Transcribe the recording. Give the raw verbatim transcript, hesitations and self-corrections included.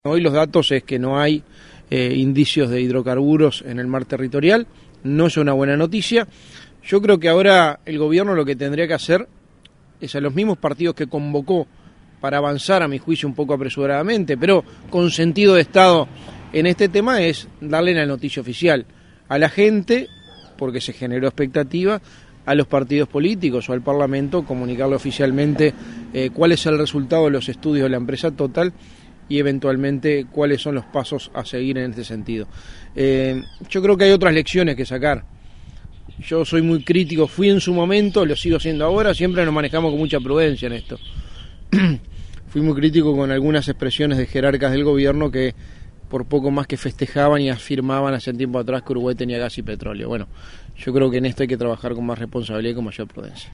Hoy los datos es que no hay eh, indicios de hidrocarburos en el mar territorial, no es una buena noticia. Yo creo que ahora el gobierno lo que tendría que hacer es a los mismos partidos que convocó para avanzar, a mi juicio un poco apresuradamente, pero con sentido de Estado en este tema, es darle la noticia oficial a la gente, porque se generó expectativa, a los partidos políticos o al Parlamento, comunicarle oficialmente eh, cuál es el resultado de los estudios de la empresa Total y eventualmente cuáles son los pasos a seguir en este sentido. Eh, yo creo que hay otras lecciones que sacar. Yo soy muy crítico, fui en su momento, lo sigo siendo ahora, siempre nos manejamos con mucha prudencia en esto. Fui muy crítico con algunas expresiones de jerarcas del gobierno que por poco más que festejaban y afirmaban hace tiempo atrás que Uruguay tenía gas y petróleo. Bueno, yo creo que en esto hay que trabajar con más responsabilidad y con mayor prudencia.